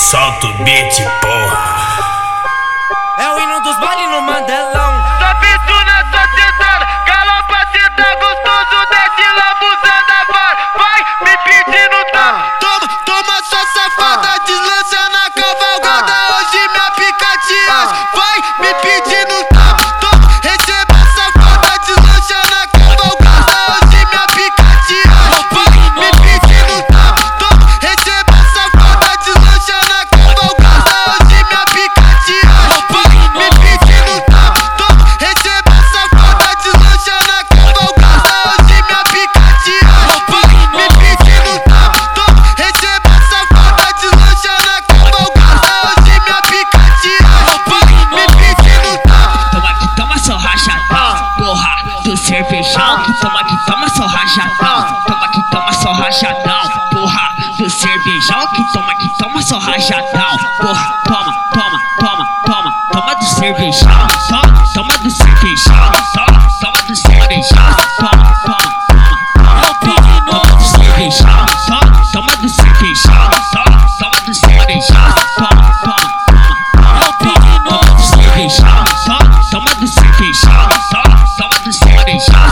Solta o beat, porra. É o hino dos bailes no Mandelão. Só piso na sua sentada, galopa, senta gostoso, desce lambuzando agora. Vai me pedindo tapa. Toma sua safada, deslança na cavalgada. Hoje minha picatinha vai me pedindo tapa. Receba safada, deslança na cavalgada. Hoje minha picatinha vai me pedindo tapa. Receba safada, deslança na cavalgada. Hoje minha picatinha vai me pedindo tapa. Receba safada, deslança na cavalgada. Hoje minha picatinha vai me pedindo tapa. Receba safada, deslancha na cavalgada. Hoje minha picatinha vai me pedindo tapa. Toma que toma só rachadão, porra, do cervejão. Que toma só rachadão, toma que toma só rachadão, porra, do cervejão. Que toma só rachadão, porra, toma do cervejão. Toma do cervejão, toma do cervejão. Toma do cervejão, toma do cervejão, toma do cervejão. Toma do cervejão, toma do cervejão, toma do cervejão.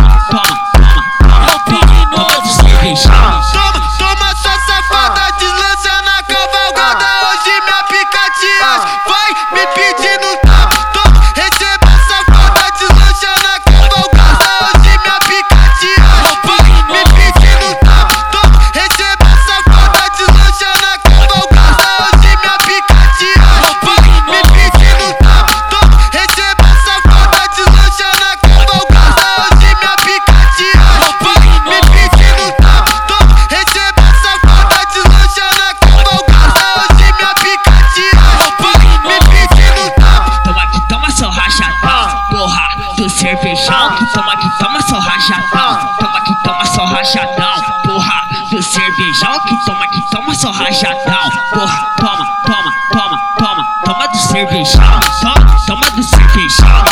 Toma do cervejão. Toma sua safada, deslança na cavalgada. Hoje minha picatinha vai me pedindo tapa. Receba safada, deslancha na cavalgada. Hoje minha picatinha vai me pedindo tapa. Receba safada, deslancha na cavalgada. Hoje minha picatinha vai me pedindo tapa. Receba safada, deslancha na cavalgada. Hoje minha picatinha vai me pedindo tapa. Receba safada, deslancha na cavalgada. Hoje minha picatinha vai me pedindo tapa. Toma que toma só rachadão, porra, do cervejão. Que toma só rachadão, toma que toma só rachadão, porra, do cervejão. Que toma só rachadão, porra, toma do cervejão. Toma do cervejão.